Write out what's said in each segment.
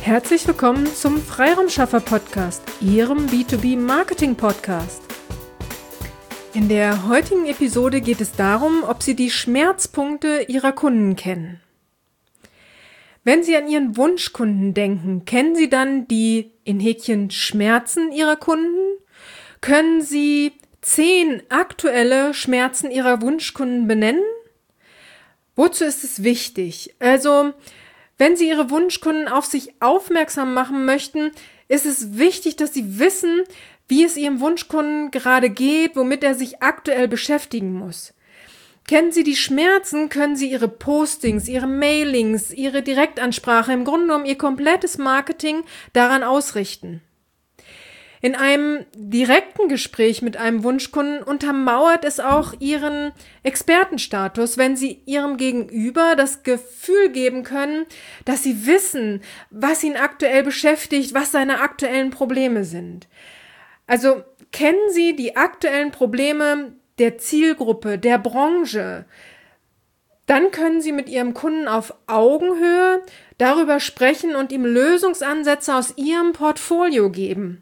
Herzlich willkommen zum Freiraumschaffer-Podcast, Ihrem B2B-Marketing-Podcast. In der heutigen Episode geht es darum, ob Sie die Schmerzpunkte Ihrer Kunden kennen. Wenn Sie an Ihren Wunschkunden denken, kennen Sie dann die in Häkchen Schmerzen Ihrer Kunden? Können Sie 10 aktuelle Schmerzen Ihrer Wunschkunden benennen? Wozu ist es wichtig? Also, wenn Sie Ihre Wunschkunden auf sich aufmerksam machen möchten, ist es wichtig, dass Sie wissen, wie es Ihrem Wunschkunden gerade geht, womit er sich aktuell beschäftigen muss. Kennen Sie die Schmerzen, können Sie Ihre Postings, Ihre Mailings, Ihre Direktansprache, im Grunde genommen Ihr komplettes Marketing daran ausrichten. In einem direkten Gespräch mit einem Wunschkunden untermauert es auch Ihren Expertenstatus, wenn Sie Ihrem Gegenüber das Gefühl geben können, dass Sie wissen, was ihn aktuell beschäftigt, was seine aktuellen Probleme sind. Also kennen Sie die aktuellen Probleme der Zielgruppe, der Branche? Dann können Sie mit Ihrem Kunden auf Augenhöhe darüber sprechen und ihm Lösungsansätze aus Ihrem Portfolio geben.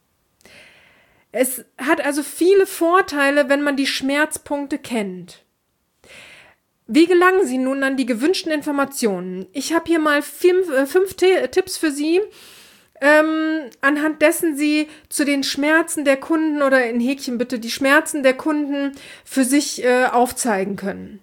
Es hat also viele Vorteile, wenn man die Schmerzpunkte kennt. Wie gelangen Sie nun an die gewünschten Informationen? Ich habe hier mal 5 Tipps für Sie, anhand dessen Sie zu den Schmerzen der Kunden oder in Häkchen bitte die Schmerzen der Kunden für sich aufzeigen können.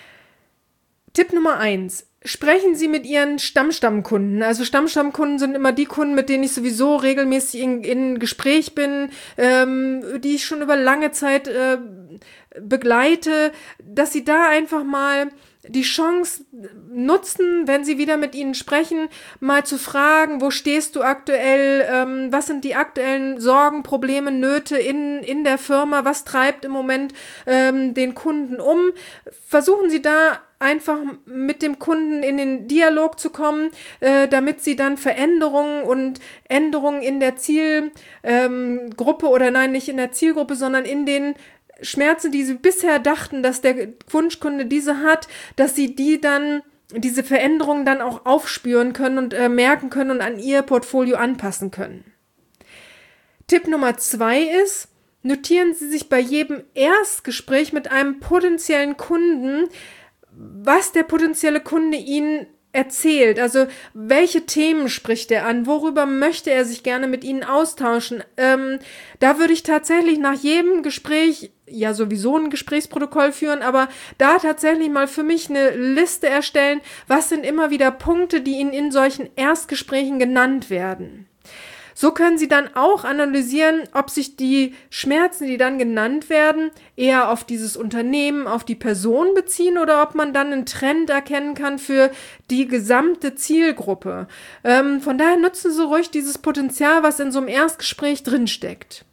Tipp Nummer 1. Sprechen Sie mit Ihren Stammkunden. Also Stammkunden sind immer die Kunden, mit denen ich sowieso regelmäßig in Gespräch bin, die ich schon über lange Zeit begleite, dass Sie da einfach mal die Chance nutzen, wenn Sie wieder mit ihnen sprechen, mal zu fragen, wo stehst du aktuell, was sind die aktuellen Sorgen, Probleme, Nöte in der Firma, was treibt im Moment den Kunden um. Versuchen Sie da einfach mit dem Kunden in den Dialog zu kommen, damit Sie dann Veränderungen und Änderungen in der Zielgruppe nicht in der Zielgruppe, sondern in den Schmerzen, die Sie bisher dachten, dass der Wunschkunde diese hat, dass Sie diese Veränderungen dann auch aufspüren können und merken können und an Ihr Portfolio anpassen können. Tipp Nummer 2 ist, notieren Sie sich bei jedem Erstgespräch mit einem potenziellen Kunden, was der potenzielle Kunde Ihnen erzählt, also welche Themen spricht er an, worüber möchte er sich gerne mit Ihnen austauschen. Da würde ich tatsächlich nach jedem Gespräch ja sowieso ein Gesprächsprotokoll führen, aber da tatsächlich mal für mich eine Liste erstellen, was sind immer wieder Punkte, die Ihnen in solchen Erstgesprächen genannt werden. So können Sie dann auch analysieren, ob sich die Schmerzen, die dann genannt werden, eher auf dieses Unternehmen, auf die Person beziehen oder ob man dann einen Trend erkennen kann für die gesamte Zielgruppe. Von daher nutzen Sie ruhig dieses Potenzial, was in so einem Erstgespräch drinsteckt.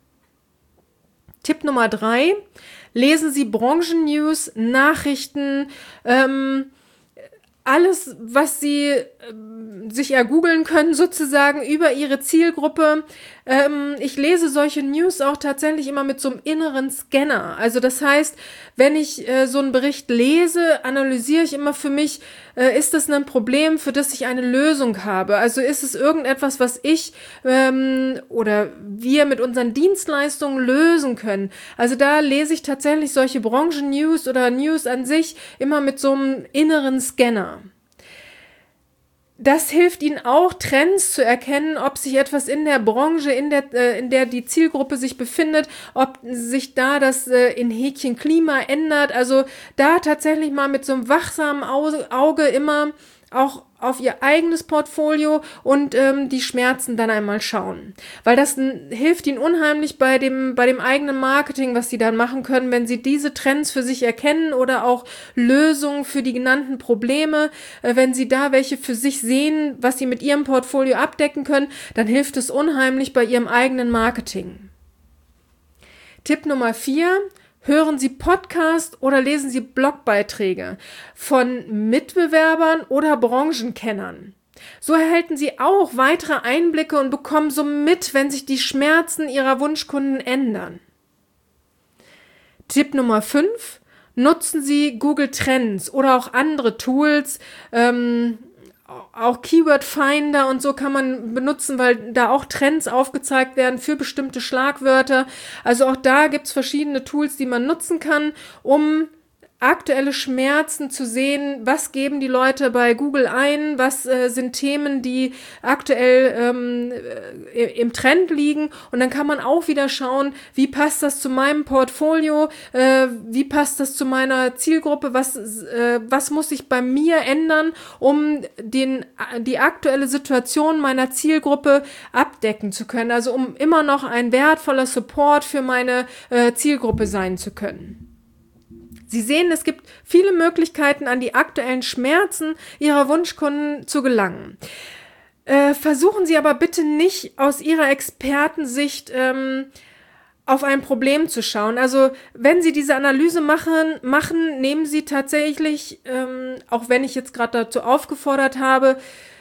Tipp Nummer 3, lesen Sie Branchennews, Nachrichten, alles, was Sie sich ergoogeln können, sozusagen über Ihre Zielgruppe. Ich lese solche News auch tatsächlich immer mit so einem inneren Scanner. Also das heißt, wenn ich so einen Bericht lese, analysiere ich immer für mich, ist das ein Problem, für das ich eine Lösung habe? Also ist es irgendetwas, was ich oder wir mit unseren Dienstleistungen lösen können? Also da lese ich tatsächlich solche Branchen-News oder News an sich immer mit so einem inneren Scanner. Das hilft Ihnen auch, Trends zu erkennen, ob sich etwas in der Branche, in der die Zielgruppe sich befindet, ob sich da das in Häkchen Klima ändert. Also da tatsächlich mal mit so einem wachsamen Auge immer auch auf Ihr eigenes Portfolio und die Schmerzen dann einmal schauen. Weil das hilft Ihnen unheimlich bei dem eigenen Marketing, was Sie dann machen können, wenn Sie diese Trends für sich erkennen oder auch Lösungen für die genannten Probleme. Wenn Sie da welche für sich sehen, was Sie mit Ihrem Portfolio abdecken können, dann hilft es unheimlich bei Ihrem eigenen Marketing. Tipp Nummer 4. Hören Sie Podcast oder lesen Sie Blogbeiträge von Mitbewerbern oder Branchenkennern. So erhalten Sie auch weitere Einblicke und bekommen so mit, wenn sich die Schmerzen Ihrer Wunschkunden ändern. Tipp Nummer 5. Nutzen Sie Google Trends oder auch andere Tools, auch Keyword Finder und so kann man benutzen, weil da auch Trends aufgezeigt werden für bestimmte Schlagwörter. Also auch da gibt's verschiedene Tools, die man nutzen kann, um aktuelle Schmerzen zu sehen, was geben die Leute bei Google ein, was sind Themen, die aktuell im Trend liegen, und dann kann man auch wieder schauen, wie passt das zu meinem Portfolio, wie passt das zu meiner Zielgruppe, was muss ich bei mir ändern, um die aktuelle Situation meiner Zielgruppe abdecken zu können, also um immer noch ein wertvoller Support für meine Zielgruppe sein zu können. Sie sehen, es gibt viele Möglichkeiten, an die aktuellen Schmerzen Ihrer Wunschkunden zu gelangen. Versuchen Sie aber bitte nicht aus Ihrer Expertensicht auf ein Problem zu schauen. Also wenn Sie diese Analyse machen, nehmen Sie tatsächlich, auch wenn ich jetzt gerade dazu aufgefordert habe,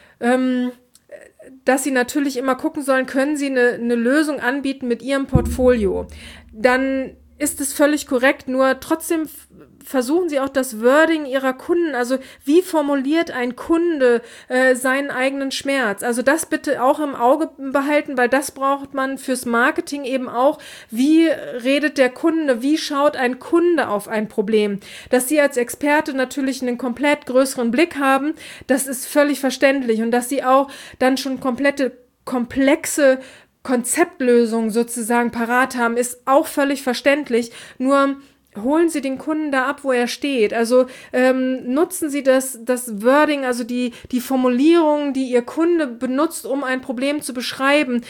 dass Sie natürlich immer gucken sollen, können Sie eine Lösung anbieten mit Ihrem Portfolio. Dann ist es völlig korrekt, nur trotzdem versuchen Sie auch das Wording Ihrer Kunden, also wie formuliert ein Kunde seinen eigenen Schmerz, also das bitte auch im Auge behalten, weil das braucht man fürs Marketing eben auch. Wie redet der Kunde, wie schaut ein Kunde auf ein Problem? Dass Sie als Experte natürlich einen komplett größeren Blick haben, das ist völlig verständlich, und dass Sie auch dann schon komplexe Konzeptlösungen sozusagen parat haben, ist auch völlig verständlich. Nur holen Sie den Kunden da ab, wo er steht. Also nutzen Sie das Wording, also die Formulierung, die Ihr Kunde benutzt, um ein Problem zu beschreiben.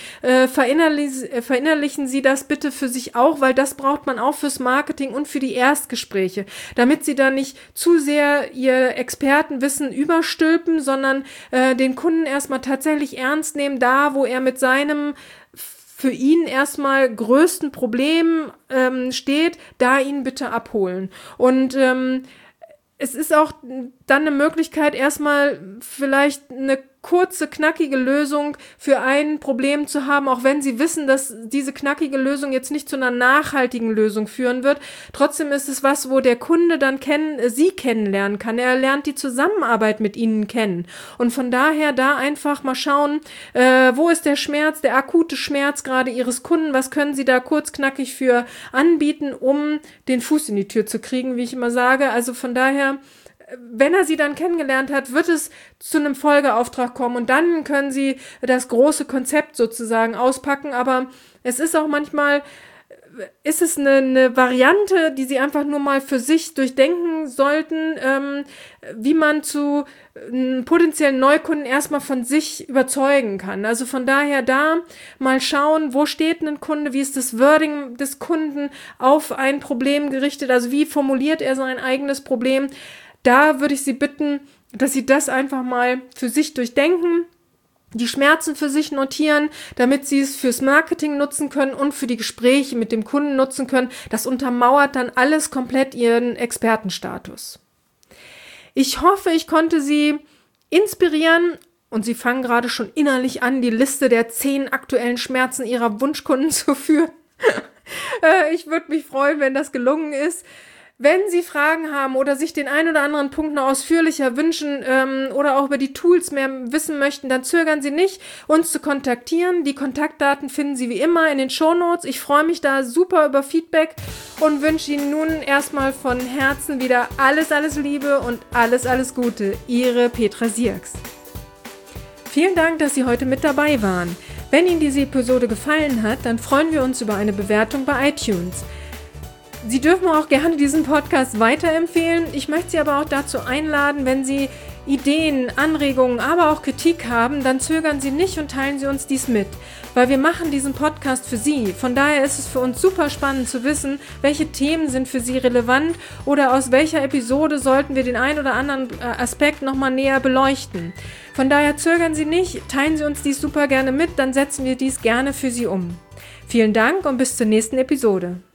Verinnerlichen Sie das bitte für sich auch, weil das braucht man auch fürs Marketing und für die Erstgespräche, damit Sie da nicht zu sehr Ihr Expertenwissen überstülpen, sondern den Kunden erstmal tatsächlich ernst nehmen, da wo er mit seinem für ihn erstmal größten Problem steht, da ihn bitte abholen. Und es ist auch dann eine Möglichkeit, erstmal vielleicht eine kurze, knackige Lösung für ein Problem zu haben, auch wenn Sie wissen, dass diese knackige Lösung jetzt nicht zu einer nachhaltigen Lösung führen wird. Trotzdem ist es was, wo der Kunde dann Sie kennenlernen kann. Er lernt die Zusammenarbeit mit Ihnen kennen. Und von daher da einfach mal schauen, wo ist der Schmerz, der akute Schmerz gerade Ihres Kunden, was können Sie da kurz knackig für anbieten, um den Fuß in die Tür zu kriegen, wie ich immer sage. Also von daher, wenn er Sie dann kennengelernt hat, wird es zu einem Folgeauftrag kommen, und dann können Sie das große Konzept sozusagen auspacken, aber es ist auch manchmal, ist es eine Variante, die Sie einfach nur mal für sich durchdenken sollten, wie man zu potenziellen Neukunden erstmal von sich überzeugen kann. Also von daher da mal schauen, wo steht ein Kunde, wie ist das Wording des Kunden auf ein Problem gerichtet, also wie formuliert er sein eigenes Problem. Da würde ich Sie bitten, dass Sie das einfach mal für sich durchdenken, die Schmerzen für sich notieren, damit Sie es fürs Marketing nutzen können und für die Gespräche mit dem Kunden nutzen können. Das untermauert dann alles komplett Ihren Expertenstatus. Ich hoffe, ich konnte Sie inspirieren, und Sie fangen gerade schon innerlich an, die Liste der 10 aktuellen Schmerzen Ihrer Wunschkunden zu führen. Ich würde mich freuen, wenn das gelungen ist. Wenn Sie Fragen haben oder sich den einen oder anderen Punkt noch ausführlicher wünschen oder auch über die Tools mehr wissen möchten, dann zögern Sie nicht, uns zu kontaktieren. Die Kontaktdaten finden Sie wie immer in den Shownotes. Ich freue mich da super über Feedback und wünsche Ihnen nun erstmal von Herzen wieder alles Liebe und alles Gute. Ihre Petra Sierks. Vielen Dank, dass Sie heute mit dabei waren. Wenn Ihnen diese Episode gefallen hat, dann freuen wir uns über eine Bewertung bei iTunes. Sie dürfen auch gerne diesen Podcast weiterempfehlen. Ich möchte Sie aber auch dazu einladen, wenn Sie Ideen, Anregungen, aber auch Kritik haben, dann zögern Sie nicht und teilen Sie uns dies mit, weil wir machen diesen Podcast für Sie. Von daher ist es für uns super spannend zu wissen, welche Themen sind für Sie relevant oder aus welcher Episode sollten wir den einen oder anderen Aspekt nochmal näher beleuchten. Von daher zögern Sie nicht, teilen Sie uns dies super gerne mit, dann setzen wir dies gerne für Sie um. Vielen Dank und bis zur nächsten Episode.